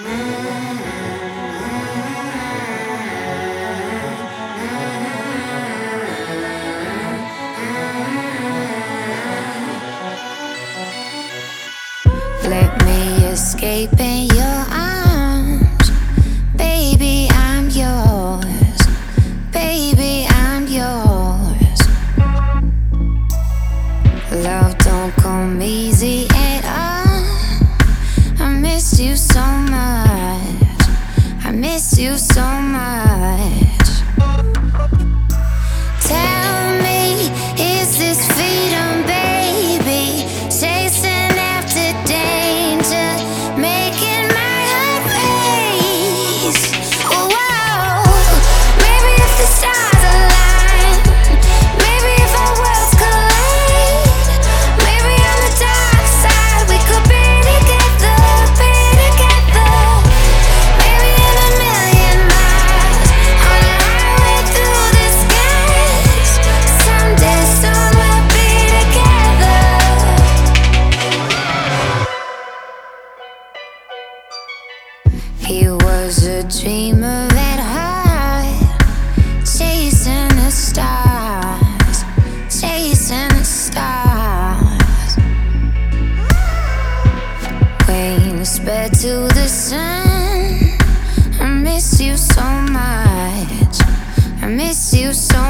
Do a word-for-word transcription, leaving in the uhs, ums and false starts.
Let me escape in your arms. Baby, I'm yours. Baby, I'm yours. Love don't come easy at all. I miss you so much. I miss you so much. Tell me, is this freedom, baby? Chasing after danger, making my heart race. Whoa, maybe if the stars align, maybe if our worlds collide, maybe on the dark side we could be together, be together. Maybe in a million miles, on a highway through the skies, someday soon we'll be together. He was a dreamer at heart, chasing the stars, chasing the stars. Wings spread to the sun. I miss you so much. I miss you so